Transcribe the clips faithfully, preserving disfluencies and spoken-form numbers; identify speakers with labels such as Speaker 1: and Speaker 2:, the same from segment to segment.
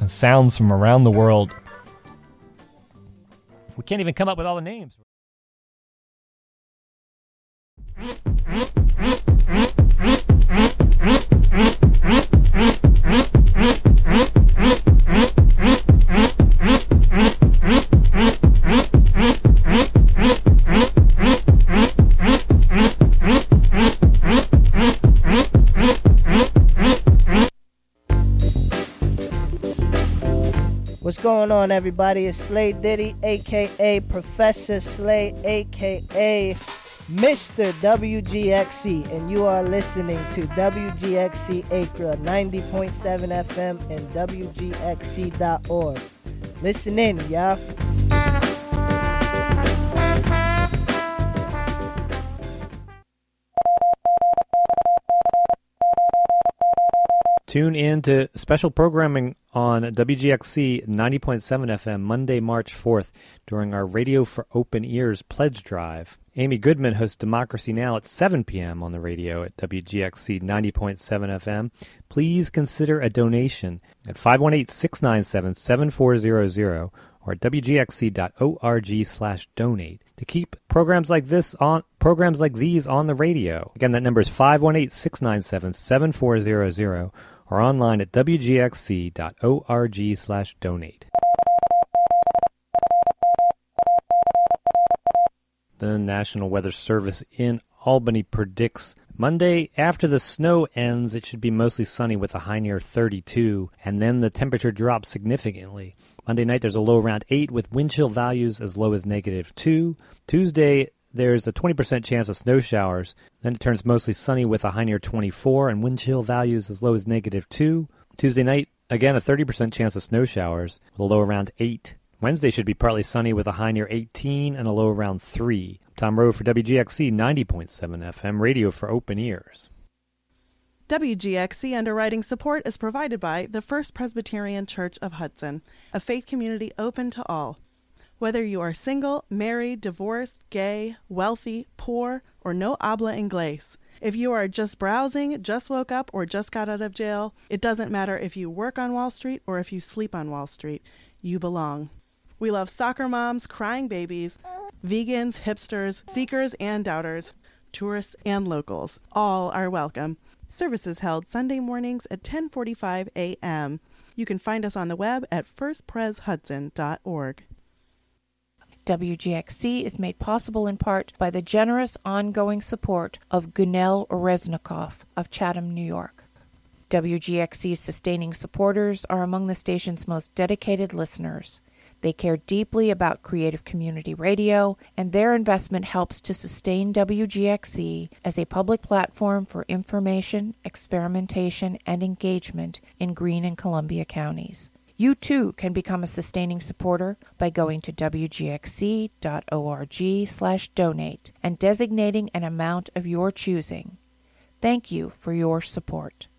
Speaker 1: and sounds from around the world. We can't even come up with all the names.
Speaker 2: What's going on, everybody? It's Slay Diddy, a k a. Professor Slay, a k a. Mister W G X C, and you are listening to W G X C Acre ninety point seven F M and W G X C dot org. Listen in, y'all.
Speaker 1: Tune in to special programming on W G X C ninety point seven F M Monday, March fourth during our Radio for Open Ears pledge drive. Amy Goodman hosts Democracy Now! At seven p.m. on the radio at W G X C ninety point seven F M. Please consider a donation at five one eight, six nine seven, seven four zero zero or at W G X C dot org slash donate to keep programs like this on programs like these on the radio. Again, that number is five one eight, six nine seven, seven four zero zero or online at W G X C dot org slash donate. The National Weather Service in Albany predicts Monday, after the snow ends, it should be mostly sunny with a high near thirty-two, and then the temperature drops significantly. Monday night, there's a low around eight with wind chill values as low as negative two. Tuesday, there's a twenty percent chance of snow showers. Then it turns mostly sunny with a high near twenty-four and wind chill values as low as negative two. Tuesday night, again, a thirty percent chance of snow showers with a low around eight. Wednesday should be partly sunny with a high near eighteen and a low around three. Tom Rowe for W G X C ninety point seven F M, radio for open ears.
Speaker 3: W G X C underwriting support is provided by the First Presbyterian Church of Hudson, a faith community open to all. Whether you are single, married, divorced, gay, wealthy, poor, or no habla inglés, if you are just browsing, just woke up, or just got out of jail, it doesn't matter if you work on Wall Street or if you sleep on Wall Street, you belong. We love soccer moms, crying babies, vegans, hipsters, seekers and doubters, tourists and locals. All are welcome. Services held Sunday mornings at ten forty-five a.m. You can find us on the web at first pres hudson dot org.
Speaker 4: W G X C is made possible in part by the generous ongoing support of Gunel Reznikov of Chatham, New York. W G X C's sustaining supporters are among the station's most dedicated listeners. They care deeply about creative community radio, and their investment helps to sustain W G X C as a public platform for information, experimentation, and engagement in Greene and Columbia counties. You, too, can become a sustaining supporter by going to W G X C dot org slash donate and designating an amount of your choosing. Thank you for your support.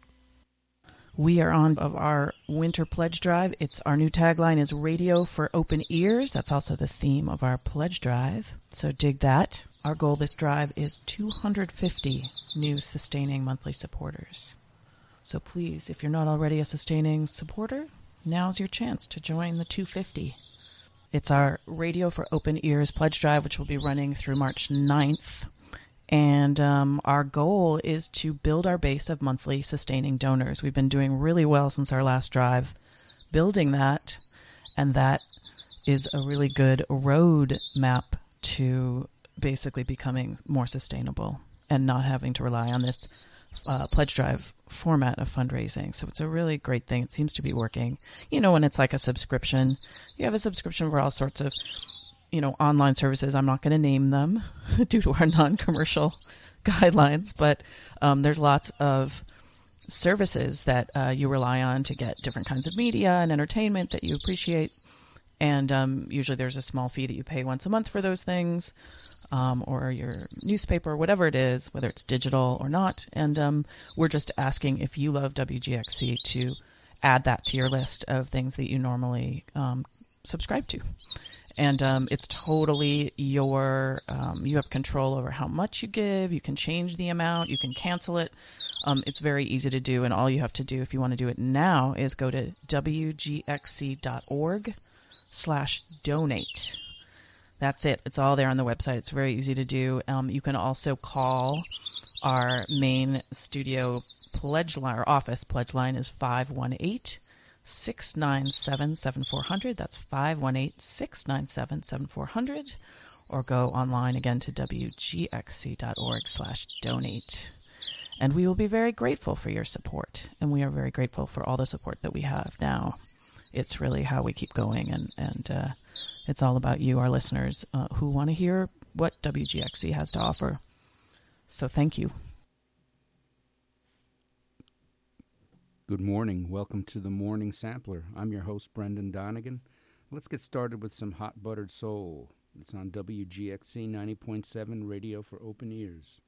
Speaker 5: We are on of our winter pledge drive. It's our new tagline is Radio for Open Ears. That's also the theme of our pledge drive. So dig that. Our goal this drive is two hundred fifty new sustaining monthly supporters. So please, if you're not already a sustaining supporter, now's your chance to join the two hundred fifty. It's our Radio for Open Ears pledge drive, which will be running through March ninth. And um, our goal is to build our base of monthly sustaining donors. We've been doing really well since our last drive, building that, and that is a really good road map to basically becoming more sustainable and not having to rely on this uh, pledge drive format of fundraising. So it's a really great thing. It seems to be working. You know, when it's like a subscription, you have a subscription for all sorts of you know, online services. I'm not going to name them due to our non-commercial guidelines, but um, there's lots of services that uh, you rely on to get different kinds of media and entertainment that you appreciate. And um, usually there's a small fee that you pay once a month for those things, um, or your newspaper, whatever it is, whether it's digital or not. And um, we're just asking if you love W G X C to add that to your list of things that you normally um, subscribe to. And um, it's totally your, um, you have control over how much you give. You can change the amount. You can cancel it. Um, it's very easy to do. And all you have to do if you want to do it now is go to wgxc.org slash donate. That's it. It's all there on the website. It's very easy to do. Um, you can also call our main studio pledge line, or office pledge line is five one eight, six nine seven, seven four zero zero. That's five one eight, six nine seven, seven four zero zero. Or go online again to wgxc.org slash donate. And we will be very grateful for your support. And we are very grateful for all the support that we have now. It's really how we keep going. And, and uh, it's all about you, our listeners, uh, who want to hear what W G X C has to offer. So thank you.
Speaker 6: Good morning. Welcome to the Morning Sampler. I'm your host, Brendan Donegan. Let's get started with some hot buttered soul. It's on W G X C ninety point seven Radio for Open Ears.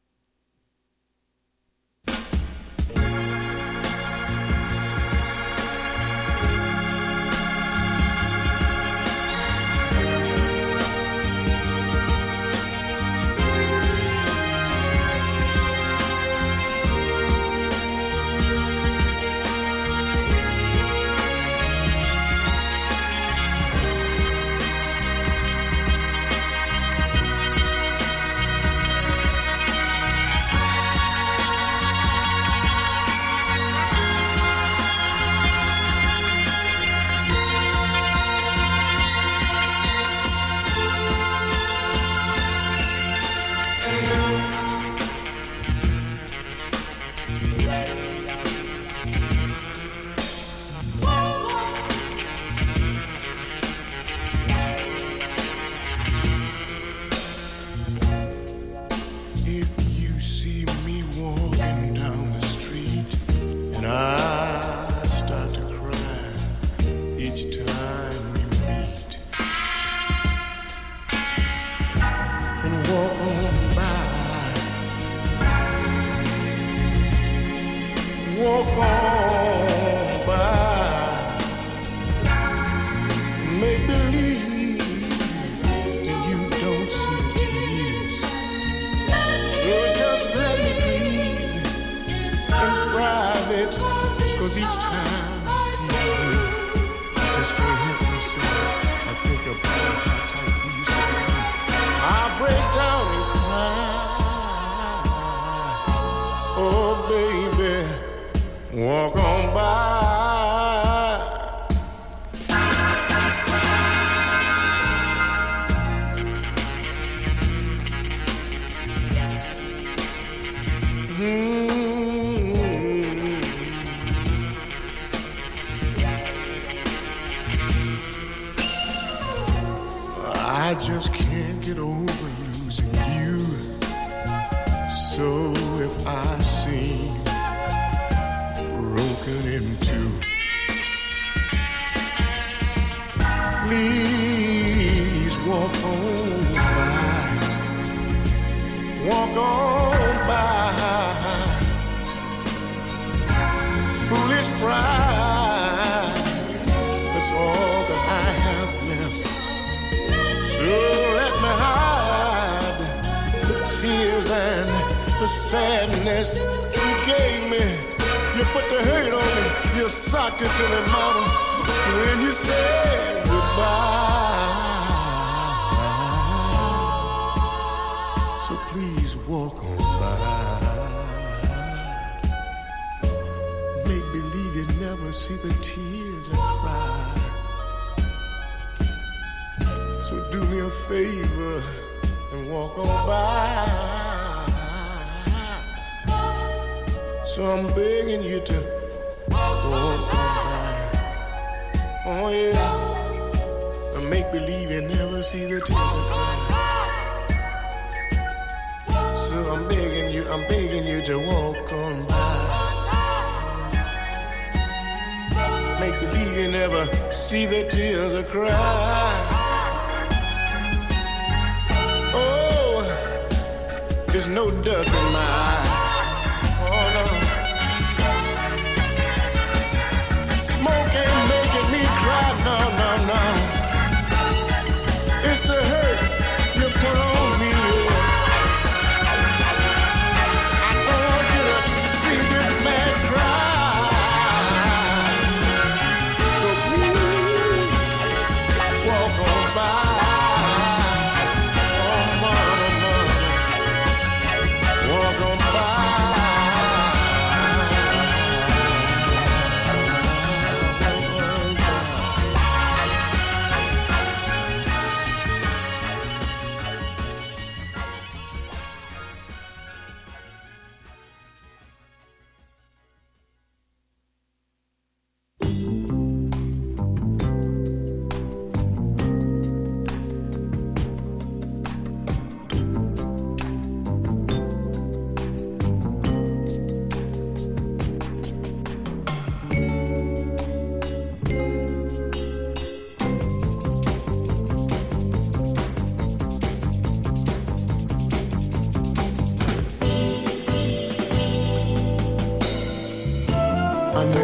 Speaker 7: I just can't get over losing you. So if I seem broken in two, please walk on by, walk on by. Foolish pride, that's all that I have left. So let me hide the tears and the sadness you gave me. You put the hurt on me, you socked it to me, mama, when you said goodbye. So please walk on by. Make believe you never see the tears I cry. So do me a favor and walk on by. So I'm begging you to walk on by. Oh yeah, and make believe you never see the tears I cry. So I'm begging you, I'm begging you to walk on by. Make believe you never see the tears I cry. There's no dust in my eye. Oh no. Smoke ain't making me cry. No, no, no.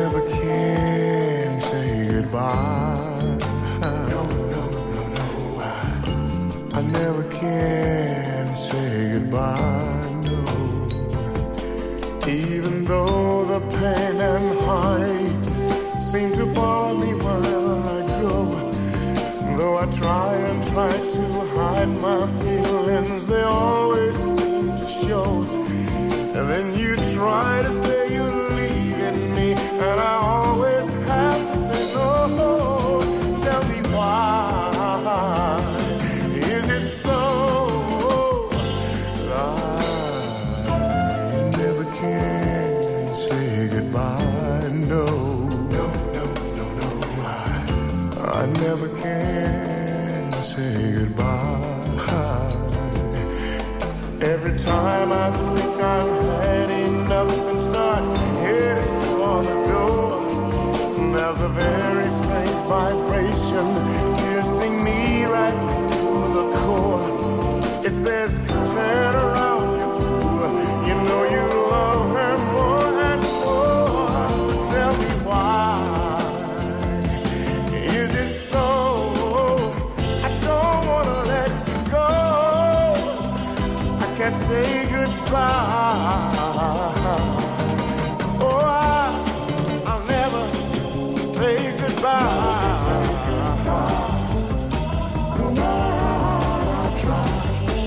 Speaker 7: never can say goodbye. No, no, no, no. I, I never can say goodbye, no. Even though the pain and heartache seem to follow me wherever I go, though I try and try to hide my feelings, they always seem to show. And then you try to say you're leaving me, and I always have to say no. Tell me why is it so that I never can say goodbye? No, no, no, no, no. I, I never can say goodbye. Every time I think I've had enough and start heading for the door, there's a very strange vibration piercing me right through the core. It says, turn around, you fool. You know you love her more and more. Tell me why is it so? I don't want to let you go. I can't say goodbye. Oh, I, I'll never say goodbye. Say goodbye. No matter I try.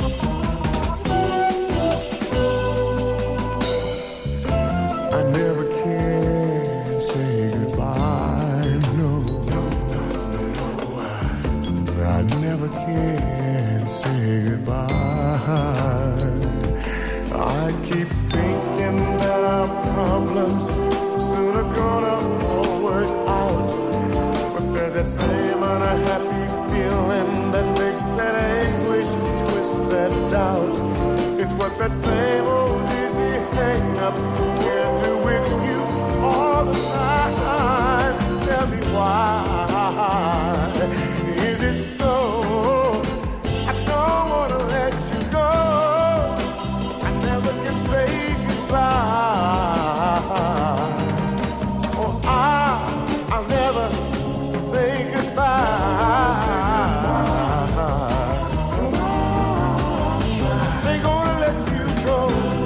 Speaker 7: I never can say goodbye. No, no, no, no, no. I, I never can say goodbye. I keep thinking that our problems soon are gonna all work out, but there's that same unhappy feeling that makes that anguish twist that doubt. It's what that same old dizzy hang up can do with you all the time. Tell me why is it so? I don't wanna let you go. Say goodbye. Oh, I, I'll never say goodbye. They're gonna let you go.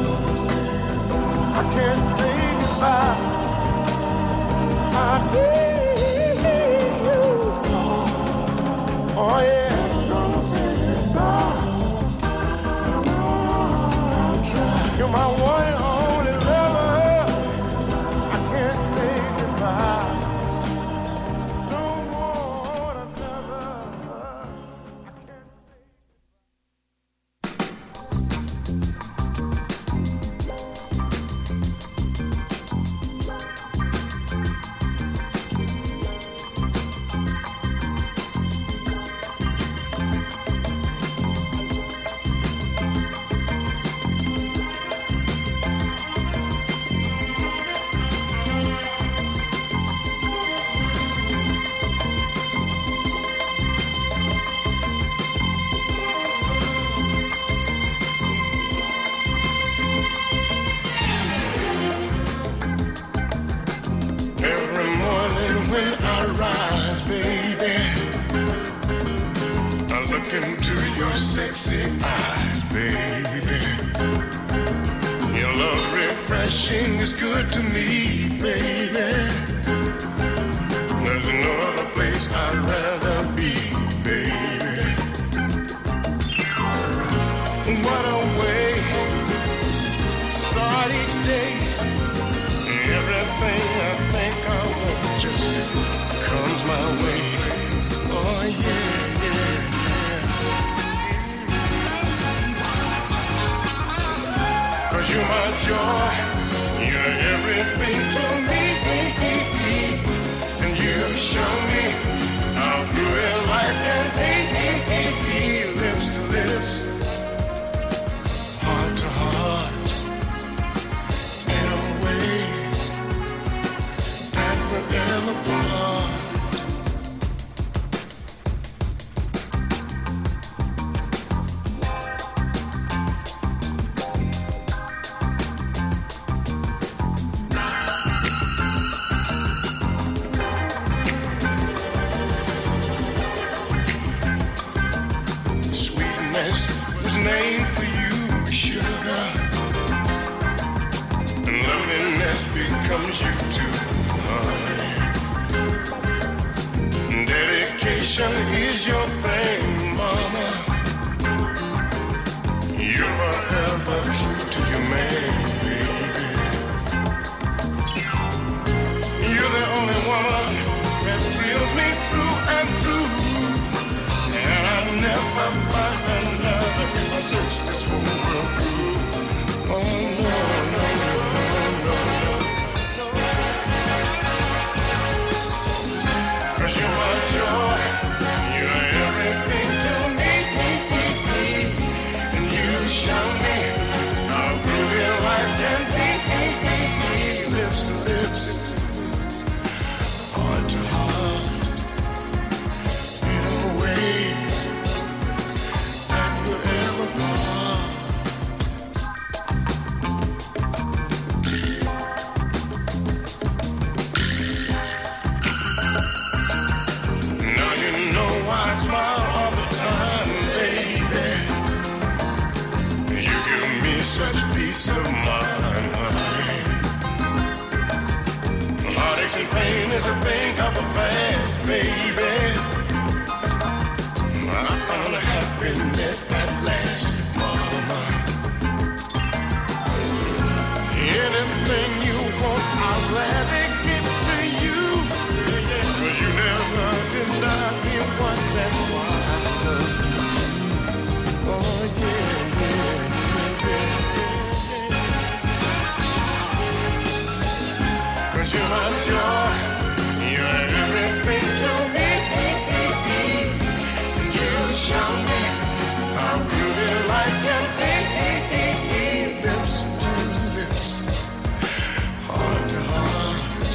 Speaker 7: I can't say goodbye. I need you so. Oh yeah, I'm gonna say goodbye. You're my one and only lover. I can't say goodbye. Don't want another. I can't into your sexy eyes, baby. Your love refreshing is good to me, baby. There's no other place I'd rather be, baby. What a way to start each day. Everything I think I want just comes my way. Oh yeah. Cause you're my joy, you're everything to me. And you show me how good life can be. Lips to lips, heart to heart, in a way that we're never apart. becomes you too, honey. Dedication is your thing, mama. You're forever true to your man, baby. You're the only woman that thrills me through and through. And I'll never find another if I search this whole world through. Oh, no, no, no, no, no, no. 'Cause you're my joy, you're everything to me. And you show me how really life can be. Lips to lips, heart to heart, in a way that will ever part. Now you know why I smile all the time, baby. You give me such peace of mind, honey. Heartaches and pain is a thing of the past, baby. I found a happiness at last, mama. Anything you want, I'll gladly give to you. 'Cause you never denied me once, that's why I love you too. Oh yeah, yeah, yeah, yeah. 'Cause you're my joy, you're everything to me. And you show me how really life can be. Lips to lips, heart to heart,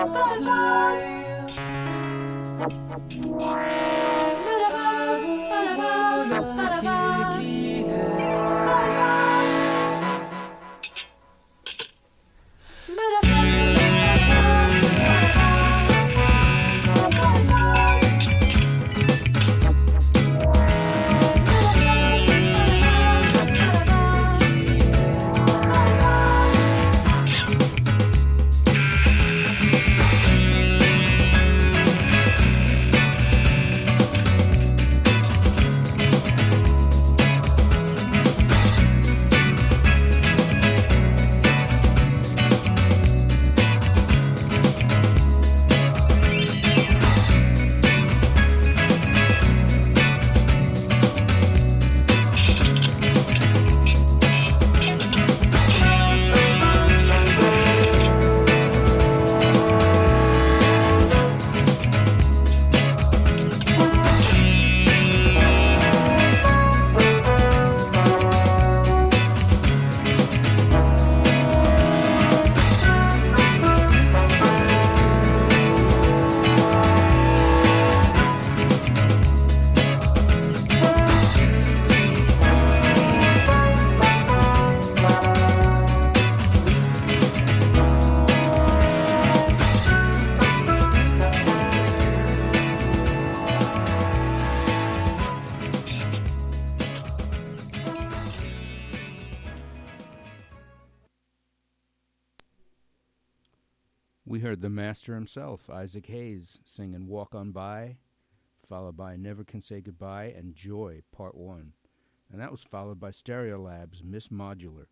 Speaker 6: We heard the master himself, Isaac Hayes, singing Walk On By, followed by Never Can Say Goodbye and Joy, Part one. And that was followed by Stereolab's Miss Modular.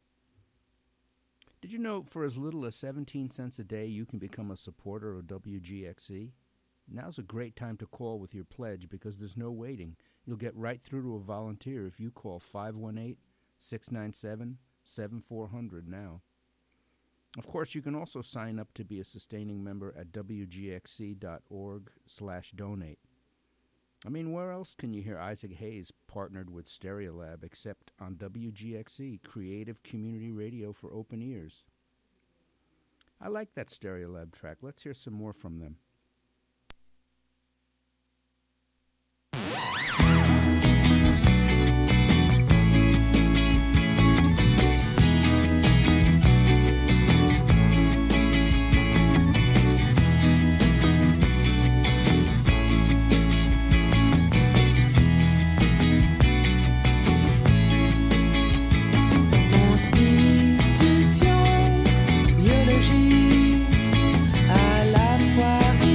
Speaker 6: Did you know for as little as seventeen cents a day you can become a supporter of W G X C? Now's a great time to call with your pledge because there's no waiting. You'll get right through to a volunteer if you call five one eight, six nine seven, seven four zero zero now. Of course, you can also sign up to be a sustaining member at w g x c dot org slash donate. I mean, where else can you hear Isaac Hayes partnered with Stereolab except on W G X C, Creative Community Radio for Open Ears? I like that Stereolab track. Let's hear some more from them.
Speaker 8: Constitution biologique, à la fois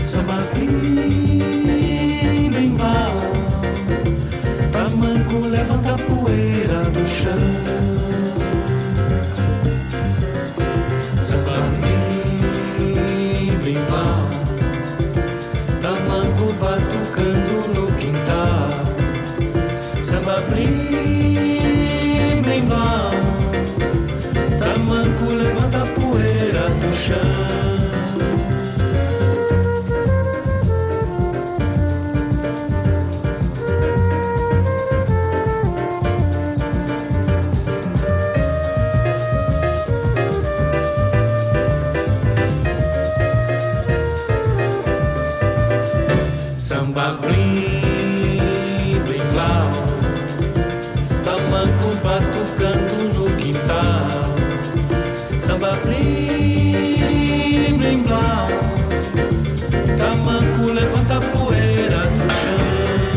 Speaker 8: Samba blim, blim, blau. Tamanco levanta a poeira do chão. Samba blim, blim, blau. Tamanco batucando no quintal. Samba blim, blim, blau. Tamanco levanta a poeira do chão. Samba blim, blim, blau. Tamanco batucando no quintal. Samba blim, blim, blau. Tamanco levanta a poeira do chão.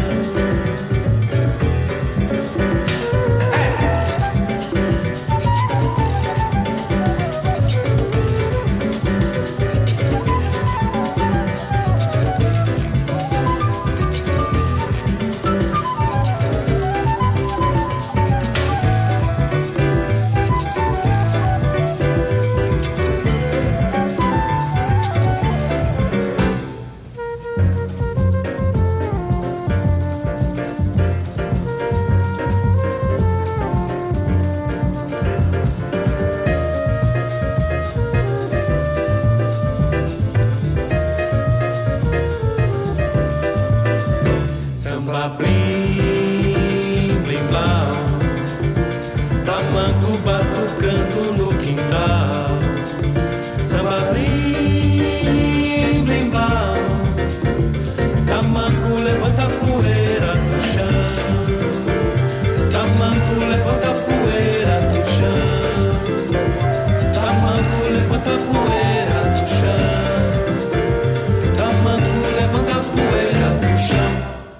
Speaker 8: Samba blim, blim, blau. Tamanco batucando no quintal. Samba blim, blim, blau. Tamanco levanta a poeira do chão. Tamanco levanta a poeira do chão. Tamanco levanta a poeira do chão. Tamanco levanta a poeira do chão.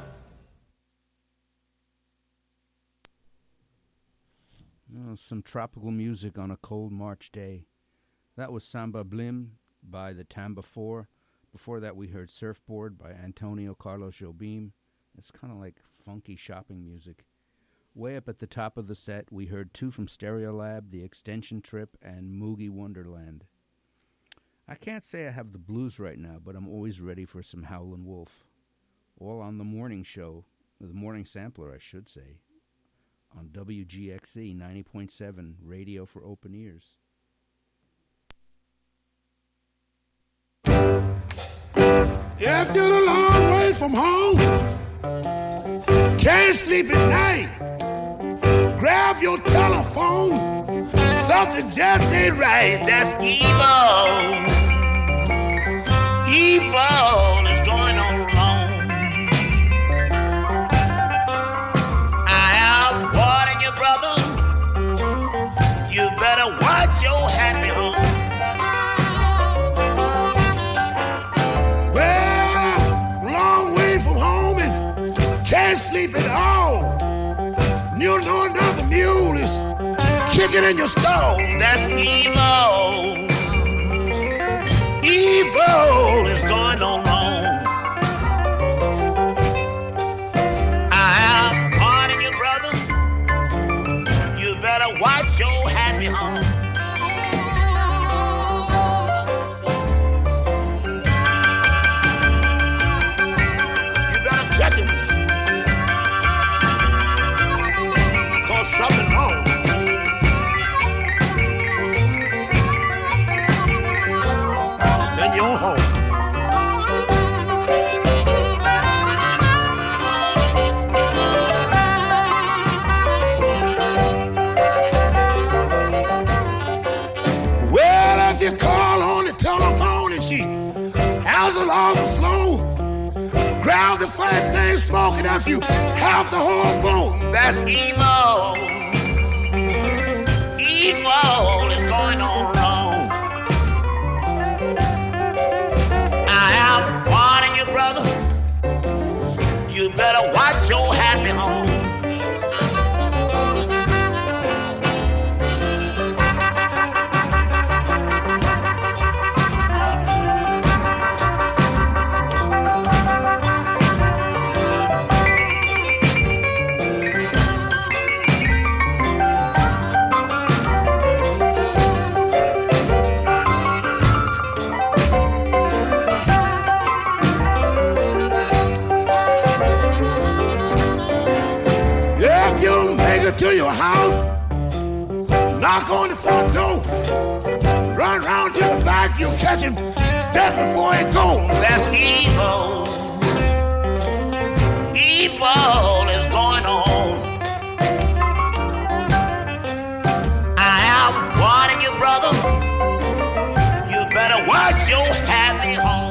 Speaker 6: Some tropical music on a cold March day. That was Samba Blim by the Tamba Four. Before that, we heard Surfboard by Antonio Carlos Jobim. It's kind of like funky shopping music. Way up at the top of the set, we heard two from Stereolab, The Extension Trip, and Moogie Wonderland. I can't say I have the blues right now, but I'm always ready for some Howlin' Wolf. All on the morning show, the morning sampler, I should say, on W G X C ninety point seven, radio for open ears.
Speaker 7: If you're a long way from home, can't sleep at night, grab your telephone, something just ain't right. That's evil. Evil is going on wrong. You better watch your happy home. Well, long way from home and can't sleep at all. You know another mule is kicking in your stall. That's evil. Evil is going on wrong. I am warning you, brother. You better watch your happy home. You better catch him. Cause something wrong. Then you're home. You call on the telephone and she answers awful slow. Grab the fat thing smoking after you half the whole bone. That's evil. Evil is going on wrong. I am warning you, brother. You better watch your happy home. to your house, knock on the front door, run around to the back, you'll catch him just before he goes.
Speaker 9: That's evil. Evil is going on. I am warning you, brother. You better watch your happy home.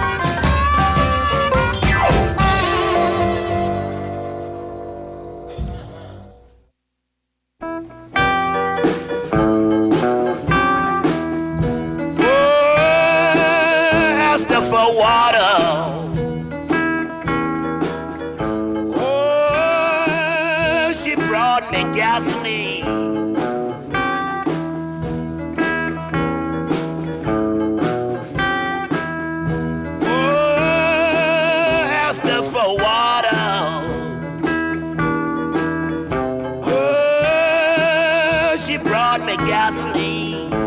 Speaker 9: For water, oh, she brought me gasoline. Oh, asked her for water. Oh, she brought me gasoline.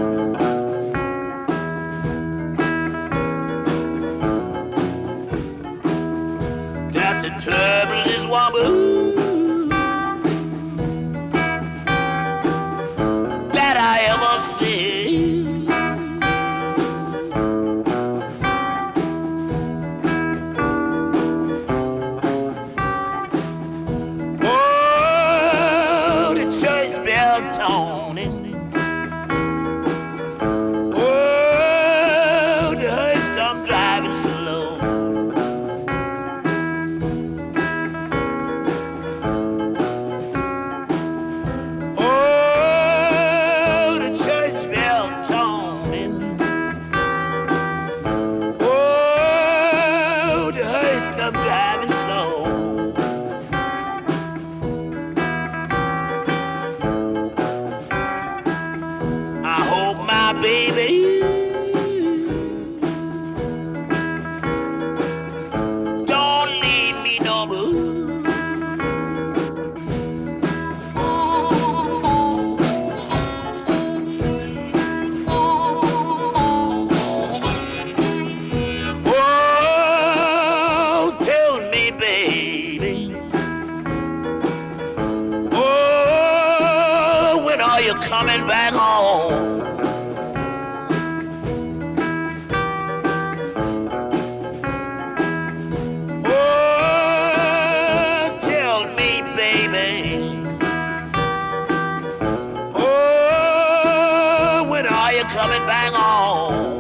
Speaker 9: Turbulence woman that I ever see. Oh, the church bell toning. Oh, the hearse come driving slow. Coming back home. Oh, tell me, baby. Oh, when are you coming back home?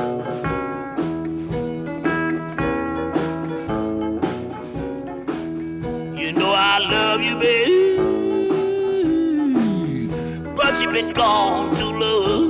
Speaker 9: You know I love you, baby. You've been gone too long.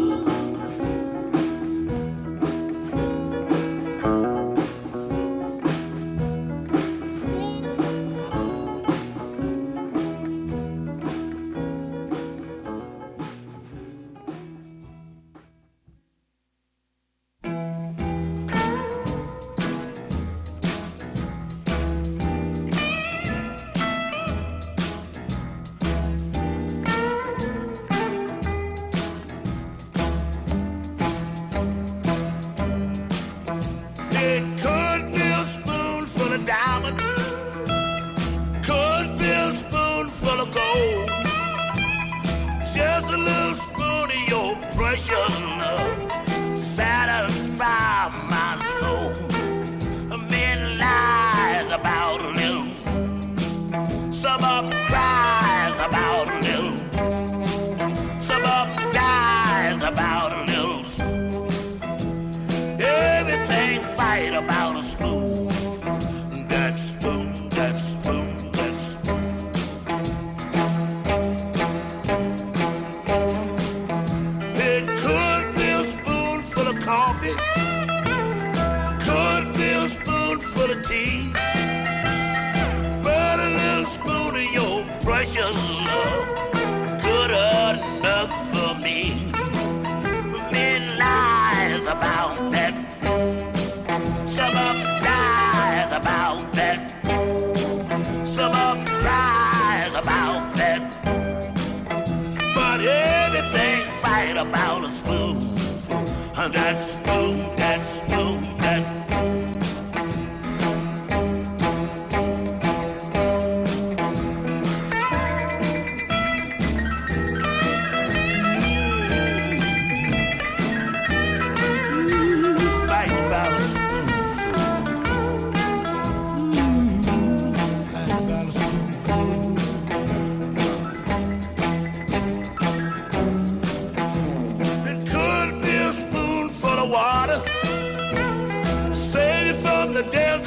Speaker 9: About a spoonful, that spoon, that spoon, that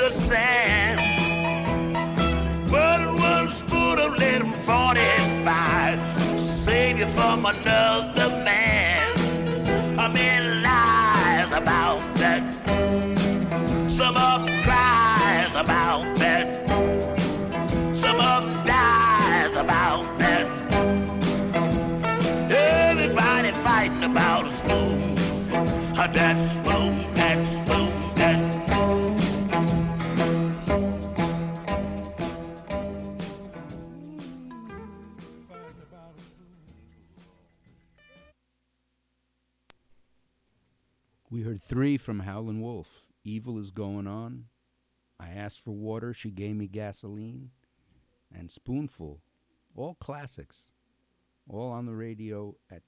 Speaker 9: the sand. But one spoon of little forty-five save you from another man. A man lies about that. Some of them cries about that. Some of them dies about that. Everybody fighting about a spoon. That spoon, that spoon, that.
Speaker 6: We heard three from Howlin' Wolf. Evil is Going On. I Asked for Water, She Gave Me Gasoline. And Spoonful. All classics. All on the radio at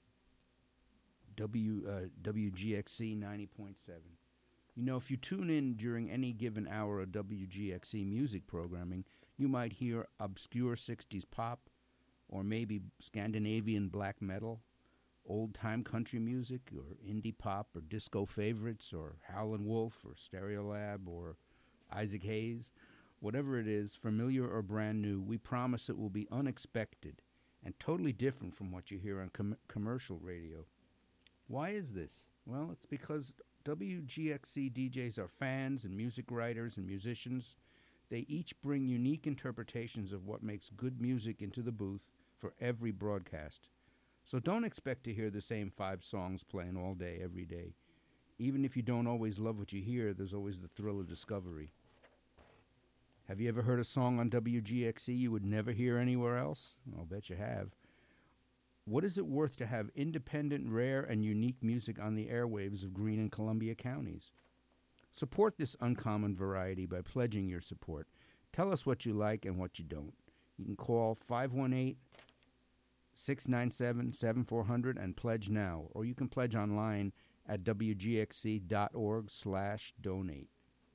Speaker 6: W uh, W G X C ninety point seven. You know, if you tune in during any given hour of W G X C music programming, you might hear obscure sixties pop, or maybe Scandinavian black metal, old-time country music, or indie pop, or disco favorites, or Howlin' Wolf, or Stereolab, or Isaac Hayes. Whatever it is, familiar or brand new, we promise it will be unexpected and totally different from what you hear on com- commercial radio. Why is this? Well, it's because W G X C D Js are fans and music writers and musicians. They each bring unique interpretations of what makes good music into the booth for every broadcast. So don't expect to hear the same five songs playing all day, every day. Even if you don't always love what you hear, there's always the thrill of discovery. Have you ever heard a song on W G X C you would never hear anywhere else? I'll bet you have. What is it worth to have independent, rare, and unique music on the airwaves of Greene and Columbia counties? Support this uncommon variety by pledging your support. Tell us what you like and what you don't. You can call five one eight, six nine seven, seven four zero zero and pledge now, or you can pledge online at W G X C dot org slash donate.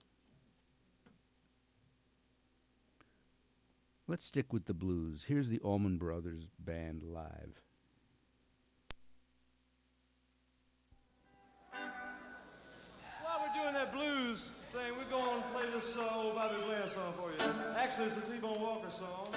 Speaker 6: Let's stick with the blues. Here's the Allman Brothers Band live.
Speaker 10: While we're doing that blues thing, we're going to play this uh, old Bobby Blair song for you. Actually, it's a T-Bone Walker song.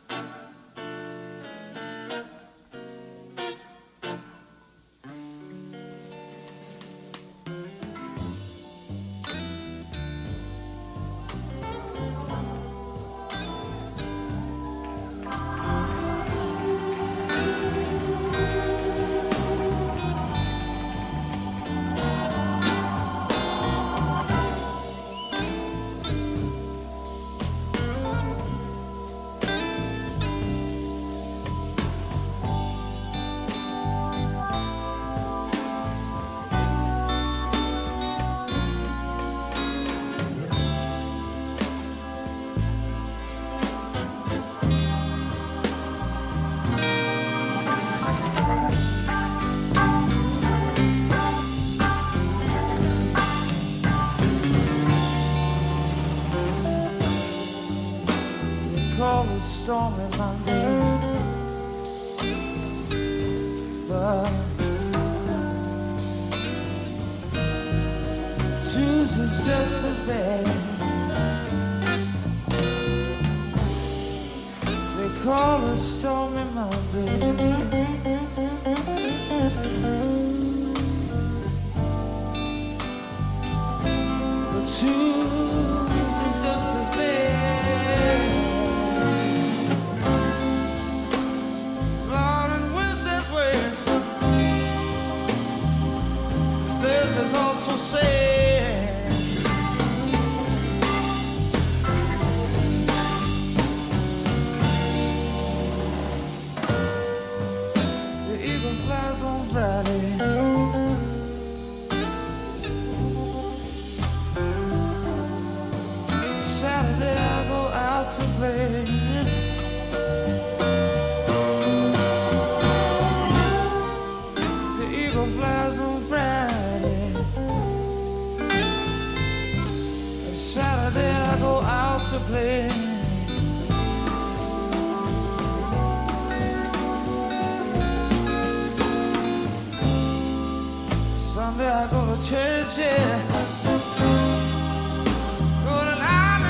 Speaker 8: Stormy Monday, but Tuesday's just as bad. They call it Stormy Monday, but Tuesday's just as bad. Thursday's also sad. The eagle flies on Friday. Saturday I go out to play. The eagle flies on Friday. Saturday I go out to play. Sunday I go to church, yeah. Go to line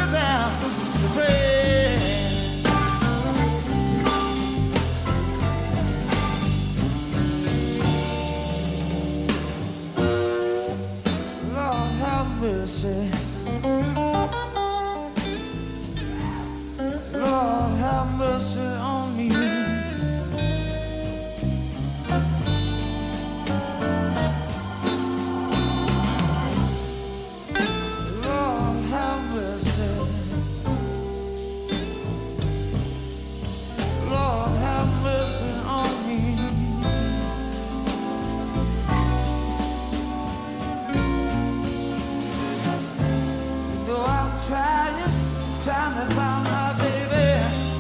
Speaker 8: trying, trying to find my baby.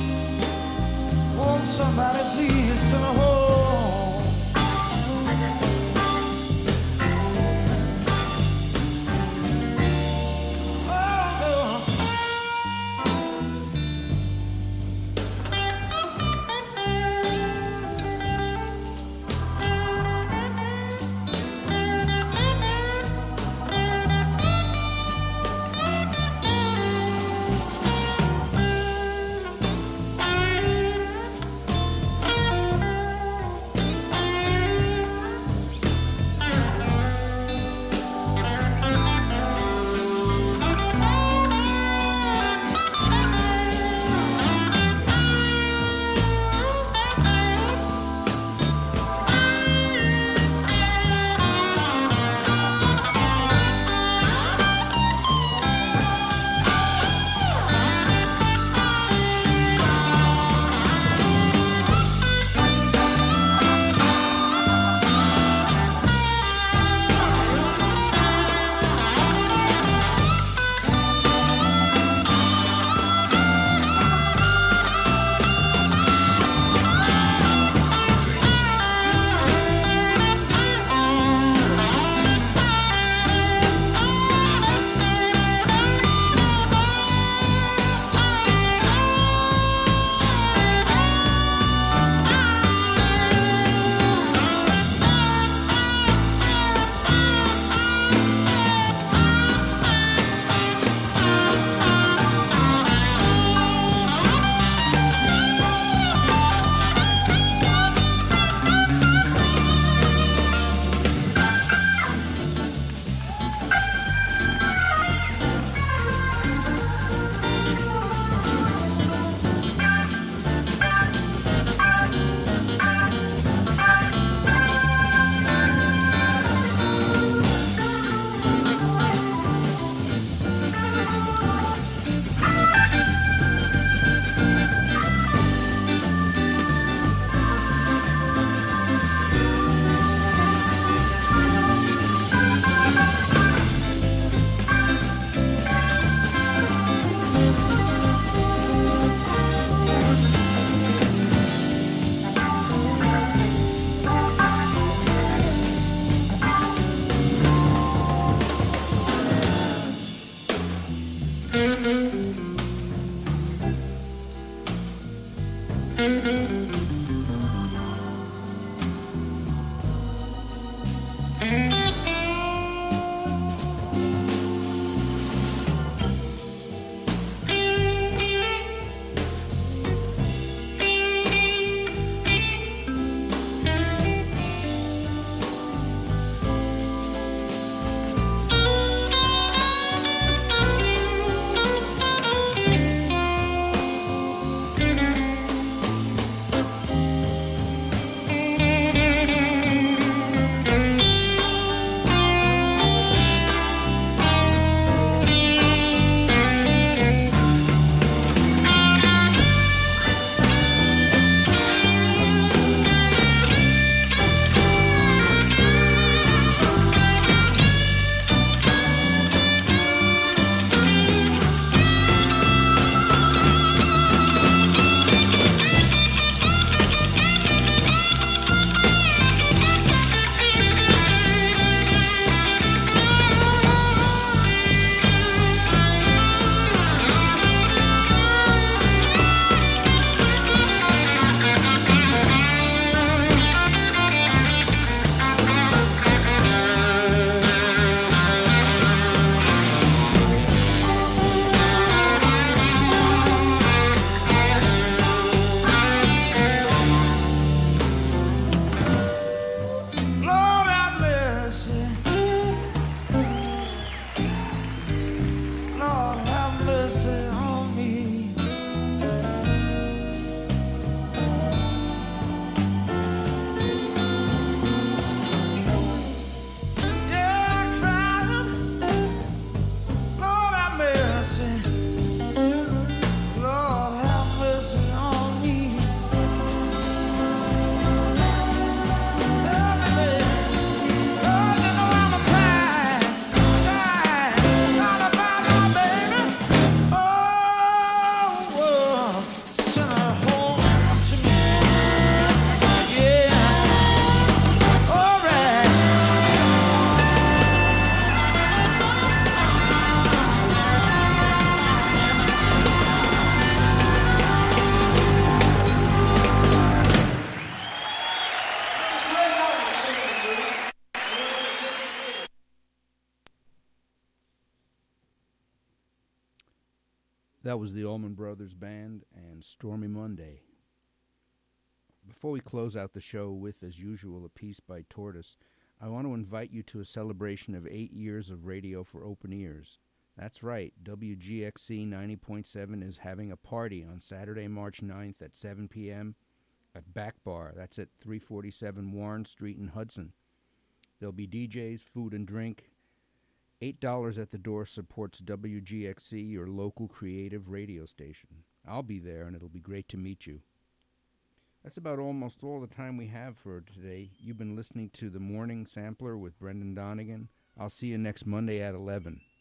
Speaker 8: Won't somebody please send her home? Oh, no.
Speaker 6: That was the Allman Brothers Band and Stormy Monday. Before we close out the show with, as usual, a piece by Tortoise, I want to invite you to a celebration of eight years of radio for open ears. That's right, W G X C ninety point seven is having a party on Saturday, March ninth at seven p.m. at Back Bar. That's at three forty-seven Warren Street in Hudson. There'll be D Js, food and drink. eight dollars at the door supports W G X C, your local creative radio station. I'll be there, and it'll be great to meet you. That's about almost all the time we have for today. You've been listening to The Morning Sampler with Brendan Donegan. I'll see you next Monday at eleven.